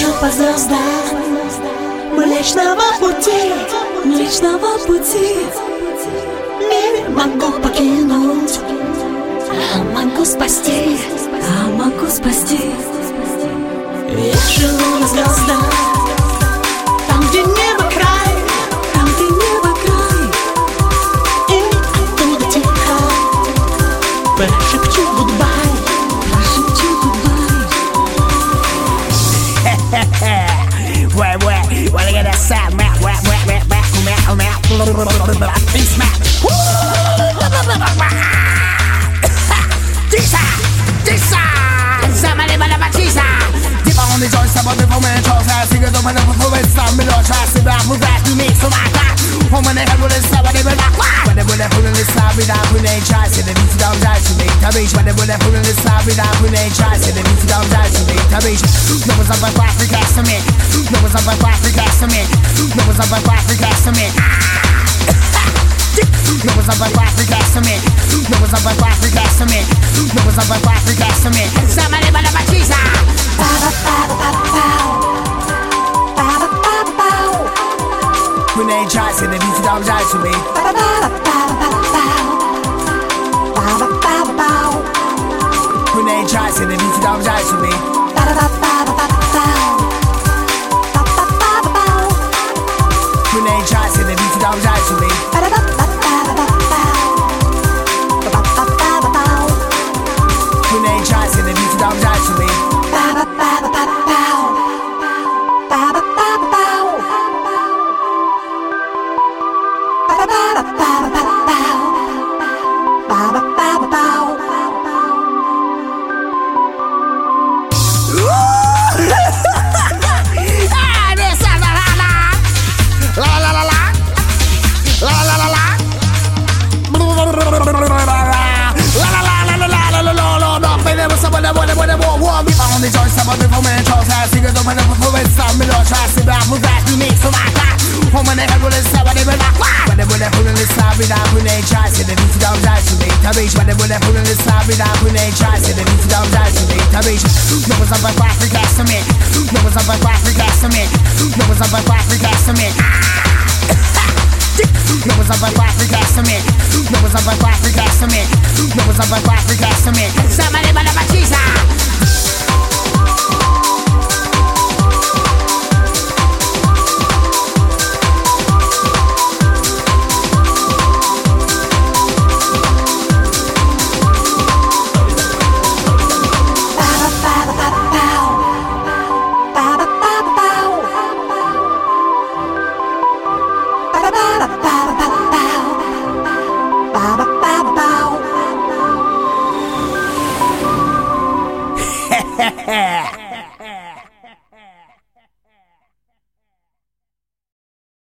Лечу по звездам Млечного пути, Млечного пути. мир могу покинуть, а могу спасти. А могу спасти. Я живу на звездах, там, где небо край, Там, где небо край. и оттуда тихо прошепчу гудбай. Прошепчу гудбай. Wait, wanna get that sound, beat smack. Tisa, somebody but a tisa. Dip on the joints, about the moment, I sing it over the performance. Some little try to back, move back to me, so I got. Home when they have with somebody but not quite. When they will have put in the side without when they try, say they need to down die to make the beach. When they will have put in the side without when they try, say they need to down die to make the beach. No one's up by Africa, to me. No one's up by Africa, to me. No one's up by Africa, to me. No one's up by Africa, to me. No one's up by Africa, to me. No one's up by Africa, to me. Somebody but a batisa. When they try, say they need to down die to me. When they try, say they need to down die to me. When they try, say they need to down die to me. When they try, say they need to down die to me. On the joints, about the moment, I sing it over the performance. Some little try to back, move back to me, so I got. Home when they have with somebody but not quite. When they will have put in the side without when they try, say they need to down die to make the beach. When they will have put in the side without when they try, say they need to down die to make the beach. No one's up by Africa, to me. No one's up by Africa, to me. No one's up by Africa, to me. No one's up by Africa, to me. No one's up by Africa, to me. No one's up by Africa, to me. Somebody but a batisa.